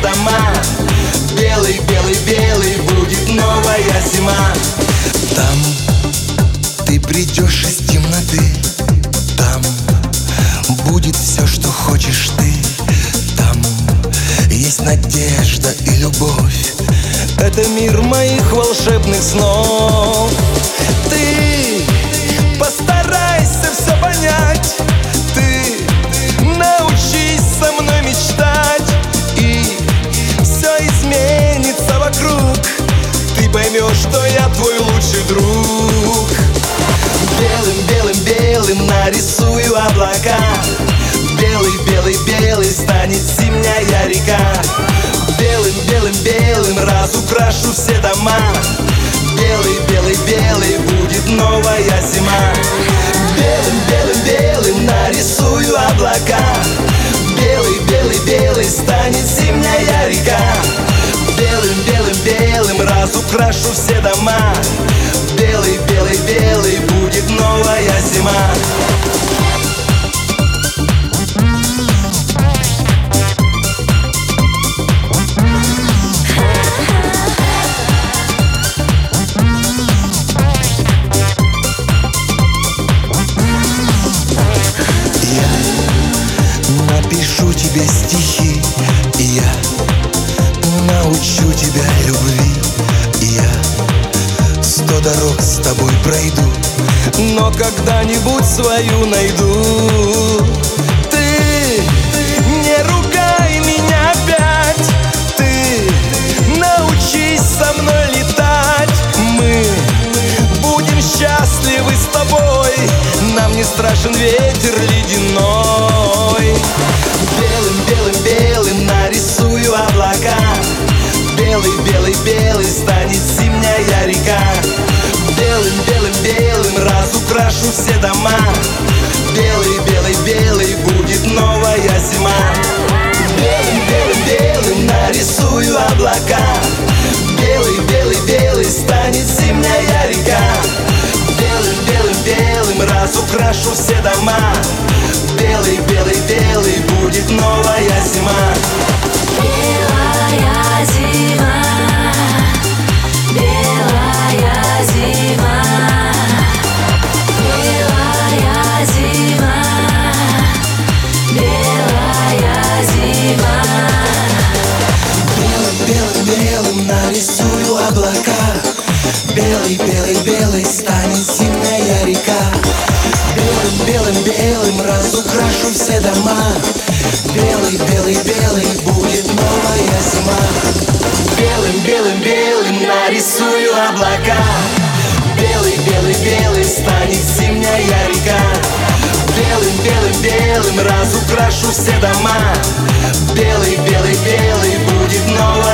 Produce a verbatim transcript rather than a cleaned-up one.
дома. Белый, белый, белый будет новая зима. Там ты придешь из темноты, там будет все, что хочешь ты. Там есть надежда и любовь. Это мир моих волшебных снов. Ты постарайся все понять, ты научись со мной мечтать, и все изменится вокруг. Ты поймешь, что я твой лучший друг. Белым, белым, белым нарисую облака. Белый, белый, белый станет зимняя река. Белым, белым, белым разукрашу все дома. Белый, белый, белый будет новая зима. Белым, белым, белым нарисую облака. Белый, белый, белый станет зимняя река. Белым, белым, белым разукрашу все дома. Белый, белый, белый будет новая зима. Напишу тебе стихи, и я научу тебя любви. И я сто дорог с тобой пройду, но когда-нибудь свою найду. Ты не ругай меня опять, ты научись со мной летать. Мы будем счастливы с тобой, нам не страшен ветер ледяной. Белым, белым, белым нарисую облака. Белый, белый, белый станет зимняя река. Белым, белым, белым разукрашу все дома. Белый, белый, белый будет новая зима. Белым, белым, белым нарисую облака. Белый, белый, белый станет зимняя река. Белым, белым, белым разукрашу все дома. Белый, белый, белый будет новая зима. Белая зима, белая зима, белая зима, белая зима. Белым, белым, белым нарисую облака. Белый, белый, белый станет зимняя река. Белым, белым, белым разукрашу все дома. Белый, белый, белый будет новая зима. Белым, белым, белым нарисую облака. Белый, белый, белый станет зимняя река. Белым, белым, белым разукрашу все дома. Белый, белый, белый будет новая